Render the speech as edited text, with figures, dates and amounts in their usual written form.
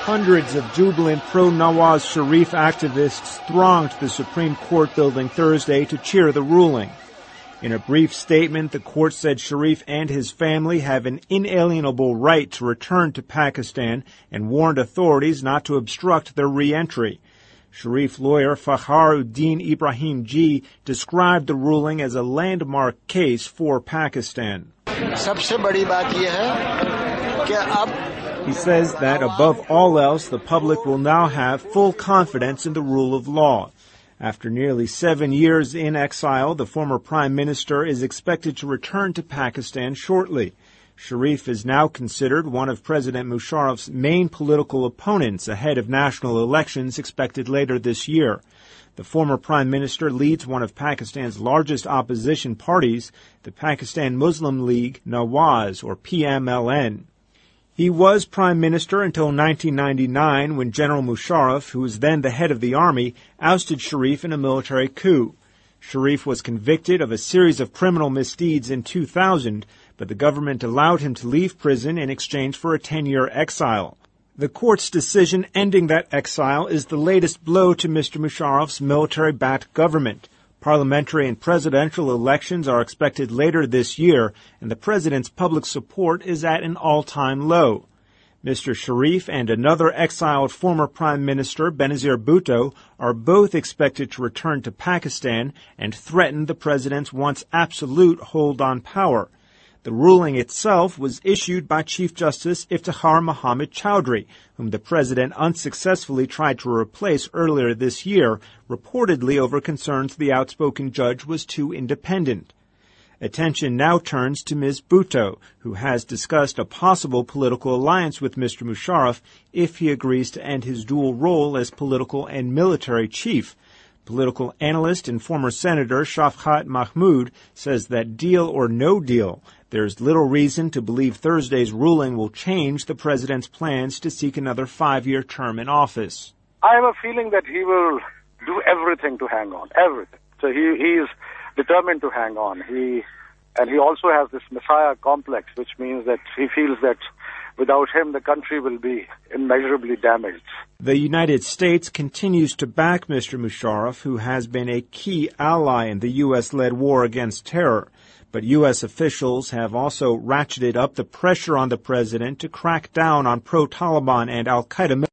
Hundreds of jubilant pro-Nawaz Sharif activists thronged the Supreme Court building Thursday to cheer the ruling. In a brief statement, the court said Sharif and his family have an inalienable right to return to Pakistan and warned authorities not to obstruct their re-entry. Sharif lawyer Fakharuddin Ibrahim Ji described the ruling as a landmark case for Pakistan. He says that above all else, the public will now have full confidence in the rule of law. After nearly 7 years in exile, the former prime minister is expected to return to Pakistan shortly. Sharif is now considered one of President Musharraf's main political opponents ahead of national elections expected later this year. The former prime minister leads one of Pakistan's largest opposition parties, the Pakistan Muslim League Nawaz, or PMLN. He was prime minister until 1999 when General Musharraf, who was then the head of the army, ousted Sharif in a military coup. Sharif was convicted of a series of criminal misdeeds in 2000, but the government allowed him to leave prison in exchange for a 10-year exile. The court's decision ending that exile is the latest blow to Mr. Musharraf's military-backed government. Parliamentary and presidential elections are expected later this year, and the president's public support is at an all-time low. Mr. Sharif and another exiled former Prime Minister, Benazir Bhutto, are both expected to return to Pakistan and threaten the president's once absolute hold on power. The ruling itself was issued by Chief Justice Iftikhar Muhammad Chowdhury, whom the president unsuccessfully tried to replace earlier this year, reportedly over concerns the outspoken judge was too independent. Attention now turns to Ms. Bhutto, who has discussed a possible political alliance with Mr. Musharraf if he agrees to end his dual role as political and military chief. Political analyst and former Senator Shafqat Mahmood says that deal or no deal, there's little reason to believe Thursday's ruling will change the president's plans to seek another 5-year term in office. I have a feeling that he will do everything to hang on, everything. So he is determined to hang on. He also has this messiah complex, which means that he feels that without him, the country will be immeasurably damaged. The United States continues to back Mr. Musharraf, who has been a key ally in the U.S.-led war against terror. But U.S. officials have also ratcheted up the pressure on the president to crack down on pro-Taliban and al-Qaeda